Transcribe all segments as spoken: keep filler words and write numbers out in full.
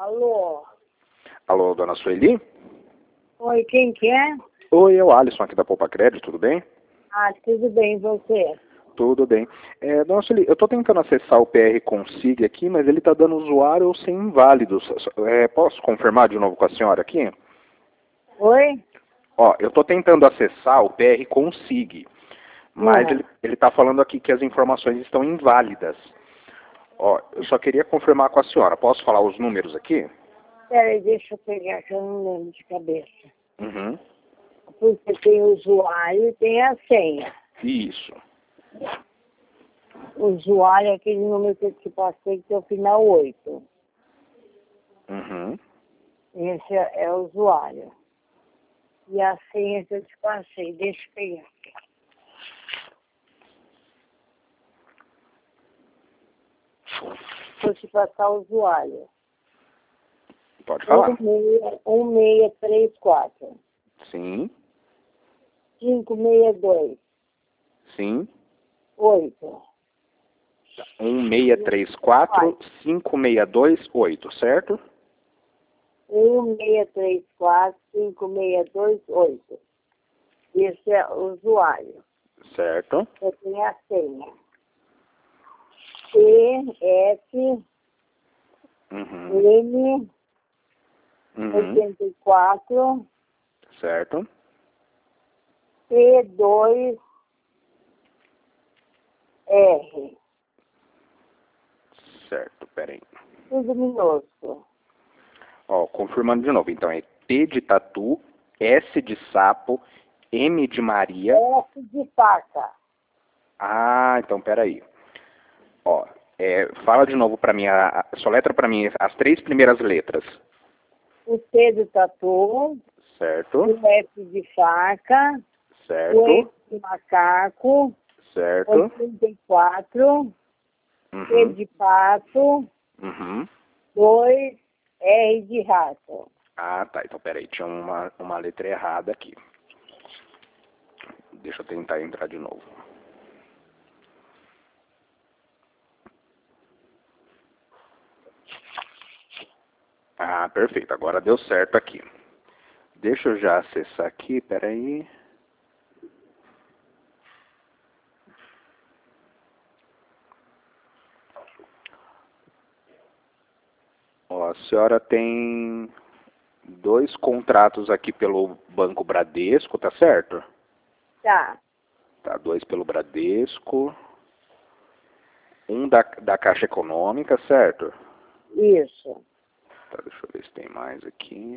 Alô? Alô, dona Sueli? Oi, quem que é? Oi, é o Alisson aqui da Poupa Crédito, tudo bem? Ah, tudo bem, você? Tudo bem. É, dona Sueli, eu estou tentando acessar o P R Consig aqui, mas ele está dando usuário sem inválidos. É, posso confirmar de novo com a senhora aqui? Oi? Ó, eu estou tentando acessar o P R Consig, mas Ah, ele está falando aqui que as informações estão inválidas. Ó, eu só queria confirmar com a senhora. Posso falar os números aqui? peraí, deixa eu pegar que eu não lembro de cabeça. Uhum. Porque tem o usuário e tem a senha. Isso. O usuário é aquele número que eu te passei que tem o final oito. Uhum. Esse é, é o usuário. E a senha que eu te passei, deixa eu pegar. Vou te passar o usuário. Pode falar. um seis três quatro, Sim, cinco seis dois, sim. oito. um seis três quatro, cinco seis dois, oito, certo? um seis três quatro, cinco seis dois, oito. Esse é o usuário. Certo. Eu tenho a senha. P, F, Uhum. M, Uhum. oitenta e quatro, Certo. P dois, R. Certo, peraí. Tudo minúsculo. Ó, confirmando de novo, então é T de tatu, S de sapo, M de Maria. F de faca. Ah, então peraí. Ó, é, fala de novo pra mim, a, a, soletra pra mim as três primeiras letras. O T de tatu, Certo. o F de faca, o Certo. E de macaco, Certo. oitenta e quatro, P Uhum. de pato, Uhum. dois, R de rato. Ah, tá. Então, peraí. Tinha uma, uma letra errada aqui. Deixa eu tentar entrar de novo. Ah, perfeito. Agora deu certo aqui. Deixa eu já acessar aqui. Peraí. Ó, a senhora tem dois contratos aqui pelo Banco Bradesco, tá certo? Tá, Tá, dois pelo Bradesco. Um da, da Caixa Econômica, certo? isso. Tá, deixa eu ver se tem mais aqui.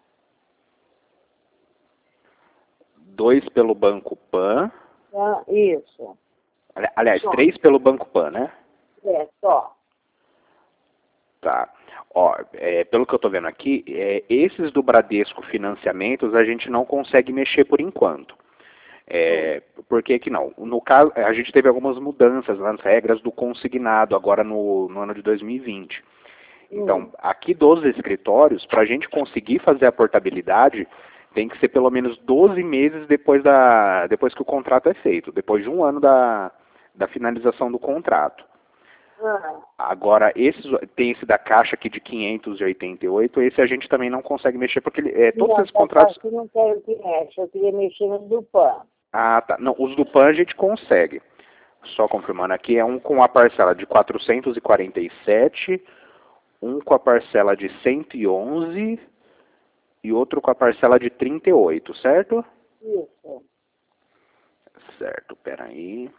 Dois pelo Banco Pan. Tá, isso. Ali- Aliás, Só. três pelo Banco Pan, né? É, só. Tá. Ó, é, pelo que eu tô vendo aqui, é, esses do Bradesco Financiamentos a gente não consegue mexer por enquanto. É, por que que não? No caso, a gente teve algumas mudanças nas regras do consignado agora no, no ano de dois mil e vinte. Então, Hum. aqui dos escritórios, para a gente conseguir fazer a portabilidade, tem que ser pelo menos doze meses depois, da, depois que o contrato é feito, depois de um ano da, da finalização do contrato. Ah, Agora, esses, tem esse da Caixa aqui de quinhentos e oitenta e oito, esse a gente também não consegue mexer, porque ele, é, todos não, esses tá, contratos... tá, eu não quero que mexa. Eu queria mexer no do PAN. Ah, tá. Não, os do Pan a gente consegue. Só confirmando aqui, é um com a parcela de quatrocentos e quarenta e sete, um com a parcela de cento e onze e outro com a parcela de trinta e oito, certo? Isso. Certo, peraí.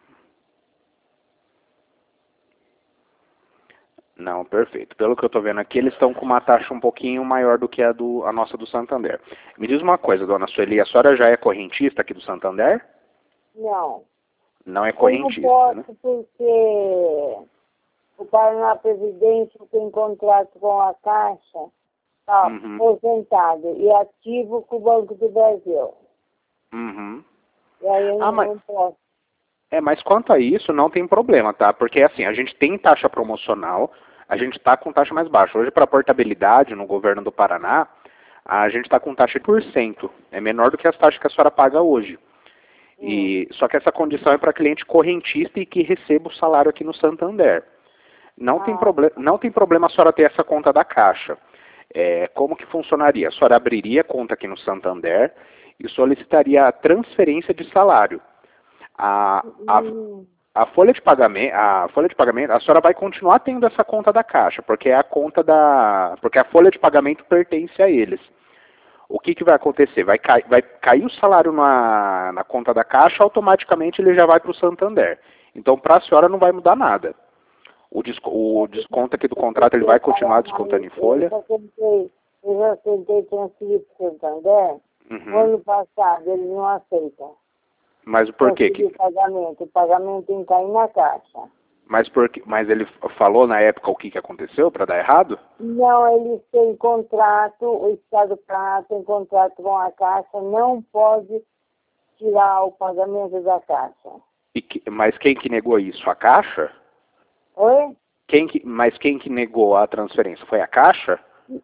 Não, perfeito. Pelo que eu estou vendo aqui, eles estão com uma taxa um pouquinho maior do que a, do, a nossa do Santander. Me diz uma coisa, dona Sueli, a senhora já é correntista aqui do Santander? Não. Não é Eu não correntista, né? posso porque o Paraná Previdência tem contrato com a Caixa, tá Uhum. aposentado e ativo com o Banco do Brasil. Uhum. E aí eu Ah, não, mas, não posso. é, mas quanto a isso, não tem problema, tá? Porque, assim, a gente tem taxa promocional, a gente está com taxa mais baixa. Hoje, para portabilidade no governo do Paraná, a gente está com taxa de por cento. É menor do que as taxas que a senhora paga hoje. Hum. E, só que essa condição é para cliente correntista e que receba o salário aqui no Santander. Não tem, Ah, proble não tem problema a senhora ter essa conta da Caixa. É, como que funcionaria? A senhora abriria conta aqui no Santander e solicitaria a transferência de salário. A, a, a folha de pagamento, a folha de pagamento, a senhora vai continuar tendo essa conta da Caixa, porque é a conta da, porque a folha de pagamento pertence a eles. O que, que vai acontecer? Vai, cai, vai cair o salário na, na conta da Caixa, automaticamente ele já vai para o Santander. Então, para a senhora não vai mudar nada. O, desco, o desconto aqui do contrato ele vai continuar descontando em folha. Eu já tentei, eu já tentei transferir para o Santander. Uhum. No ano passado eles não aceitam. Mas por quê? Que... O pagamento, o pagamento tem que cair na Caixa. Mas, por, mas ele falou na época o que, que aconteceu para dar errado? Não, eles têm contrato, o Estado Pará tem contrato com a Caixa, não pode tirar o pagamento da Caixa. E que, mas quem que negou isso? A Caixa? Oi? Quem que, mas quem que negou a transferência? Foi a Caixa?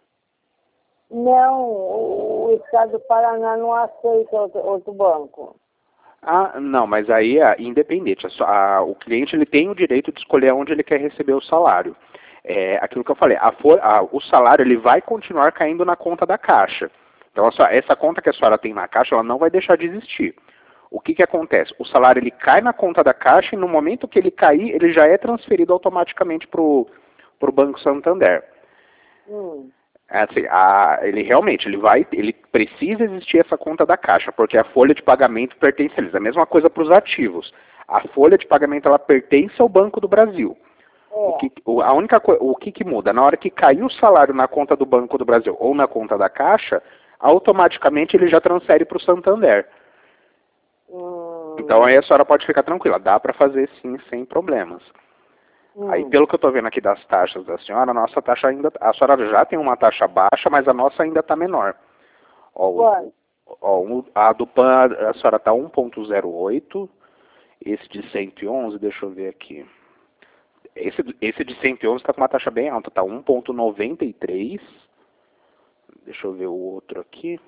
Não, o Estado do Paraná não aceita outro, outro banco. Ah, não, mas aí é independente. A, a, o cliente ele tem o direito de escolher onde ele quer receber o salário. É aquilo que eu falei, a, a, o salário ele vai continuar caindo na conta da Caixa. Então, essa, essa conta que a senhora tem na Caixa, ela não vai deixar de existir. O que que acontece? O salário ele cai na conta da Caixa e no momento que ele cair, ele já é transferido automaticamente para o Banco Santander. Hum. Assim, a, ele realmente, ele vai, ele precisa existir essa conta da Caixa, porque a folha de pagamento pertence a eles. A mesma coisa para os ativos. A folha de pagamento, ela pertence ao Banco do Brasil. É. O, que, a única coisa, o que que muda? Na hora que cair o salário na conta do Banco do Brasil ou na conta da Caixa, automaticamente ele já transfere para o Santander. Hum. Então aí a senhora pode ficar tranquila, dá para fazer sim, sem problemas. Hum. Aí pelo que eu estou vendo aqui das taxas da senhora, a nossa taxa ainda, a senhora já tem uma taxa baixa, mas a nossa ainda está menor. Ó, o, ó, a do Pan, a senhora está um ponto zero oito, esse de cento e onze, deixa eu ver aqui. Esse, esse de cento e onze está com uma taxa bem alta, está um ponto noventa e três. Deixa eu ver o outro aqui.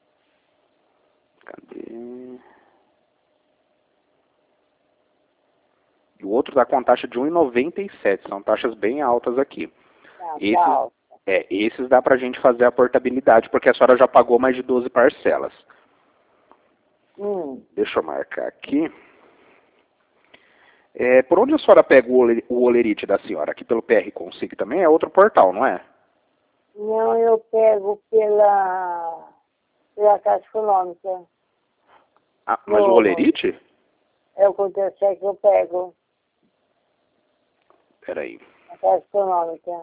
Cadê? E o outro está com uma taxa de um vírgula noventa e sete. São taxas bem altas aqui. Tá, esses, tá. é, esses dá para a gente fazer a portabilidade, porque a senhora já pagou mais de doze parcelas. Hum. Deixa eu marcar aqui. É, por onde a senhora pega o Olerite da senhora? Aqui pelo P R Consig também? É outro portal, não é? Não, eu pego pela, pela Caixa Econômica. Ah, mas no, o Olerite? É o contra-cheque que eu pego. Peraí. A Caixa Econômica.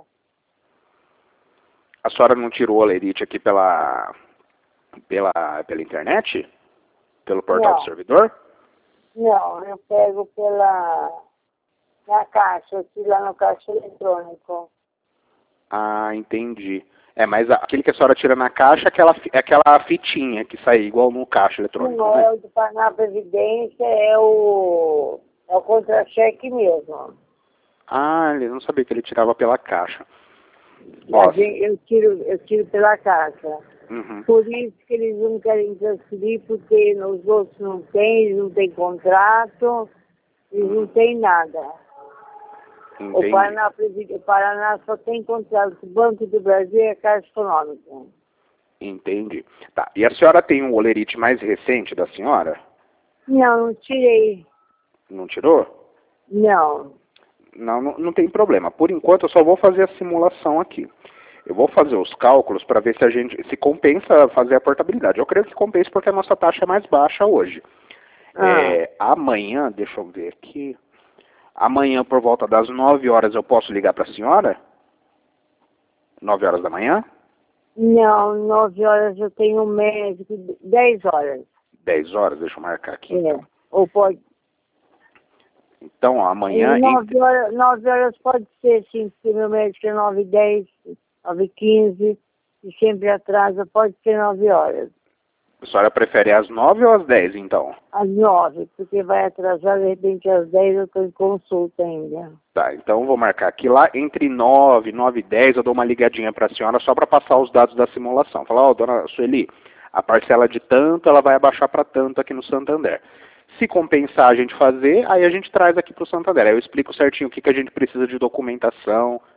A senhora não tirou o Olerite aqui pela, pela, pela internet? Pelo portal Não. do servidor? Não, eu pego pela na caixa, eu tiro lá no caixa eletrônico. Ah, entendi. É, mas aquele que a senhora tira na caixa é aquela, é aquela fitinha que sai igual no caixa eletrônico, Não, né? é o do Paraná Previdência, é o, é o contra-cheque mesmo. Ah, ele não sabia que ele tirava pela caixa. Mas eu tiro, eu tiro pela caixa. Uhum. Por isso que eles não querem transferir, porque os outros não têm, eles não têm contrato, eles não têm nada. Entendi. O Paraná, o Paraná só tem contrato com o Banco do Brasil e a Caixa Econômica. Entendi. Tá. E a senhora tem um Olerite mais recente da senhora? Não, não tirei. Não tirou? Não. Não, não, não tem problema. Por enquanto eu só vou fazer a simulação aqui. Eu vou fazer os cálculos para ver se a gente se compensa fazer a portabilidade. Eu creio que compensa porque a nossa taxa é mais baixa hoje. Ah. É, amanhã, deixa eu ver aqui. Amanhã, por volta das nove horas, eu posso ligar para a senhora? nove horas da manhã? Não, nove horas eu tenho um médico, dez horas. dez horas, deixa eu marcar aqui. É. Então, Ou pode. então ó, amanhã. nove entre... horas, nove horas pode ser, sim, porque meu médico é nove e dez, nove e quinze, e sempre atrasa, pode ser nove horas. A senhora prefere às nove ou às dez, então? Às nove, porque vai atrasar, de repente, às dez eu estou em consulta ainda. Tá, então eu vou marcar aqui lá entre nove, nove e dez, eu dou uma ligadinha para a senhora só para passar os dados da simulação. Falar, ó, oh, dona Sueli, a parcela de tanto, ela vai abaixar para tanto aqui no Santander. Se compensar a gente fazer, aí a gente traz aqui para o Santander. Aí eu explico certinho o que, que a gente precisa de documentação,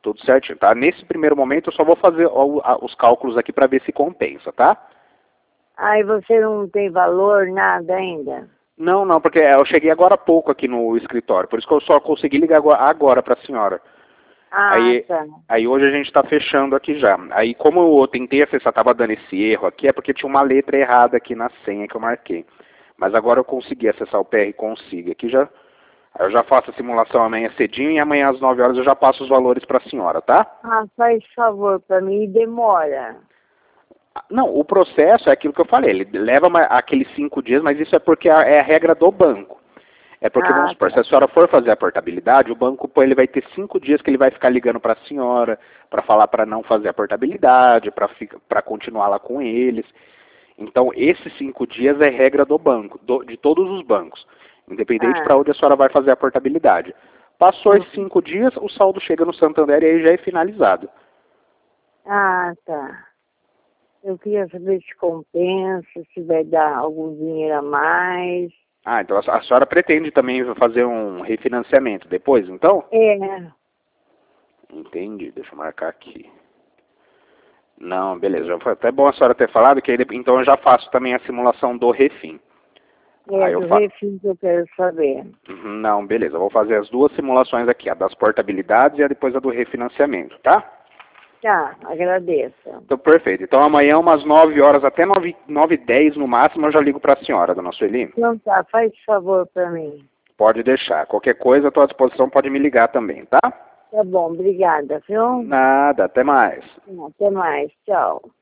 Tudo certinho, tá? Nesse primeiro momento eu só vou fazer ó, a- os cálculos aqui para ver se compensa, tá? Aí você não tem valor, nada ainda? Não, não, porque eu cheguei agora há pouco aqui no escritório, por isso que eu só consegui ligar agora, agora para a senhora. Ah, Aí, tá. aí hoje a gente está fechando aqui já. Aí como eu tentei acessar, estava dando esse erro aqui, é porque tinha uma letra errada aqui na senha que eu marquei. Mas agora eu consegui acessar o P R Consiga aqui já. Aí eu já faço a simulação amanhã cedinho e amanhã às nove horas eu já passo os valores para a senhora, tá? Ah, faz favor para mim e demora. Não, o processo é aquilo que eu falei, ele leva ma- aqueles cinco dias, mas isso é porque a- é a regra do banco. É porque, vamos Ah, supor, se tá. a senhora for fazer a portabilidade, o banco pô, ele vai ter cinco dias que ele vai ficar ligando para a senhora, para falar para não fazer a portabilidade, para continuar lá com eles. Então, esses cinco dias é regra do banco, do- de todos os bancos, independente Ah, para onde a senhora vai fazer a portabilidade. Passou hum. esses cinco dias, o saldo chega no Santander e aí já é finalizado. Ah, tá. Eu queria saber se compensa, se vai dar algum dinheiro a mais. Ah, então a a senhora pretende também fazer um refinanciamento depois, então? É. Entendi, deixa eu marcar aqui. Não, beleza, já foi até bom a senhora ter falado, que aí, de- então eu já faço também a simulação do refim. É Aí eu do fa... refim que eu quero saber. Uhum, não, beleza, eu vou fazer as duas simulações aqui, a das portabilidades e a depois a do refinanciamento, tá? Tá, agradeço. Então, perfeito. Então amanhã, umas nove horas até nove e dez no máximo, eu já ligo para a senhora, dona Sueli. Então tá, faz favor para mim. Pode deixar. Qualquer coisa, estou à disposição, pode me ligar também, tá? Tá bom, obrigada, viu? Nada, até mais. Até mais, tchau.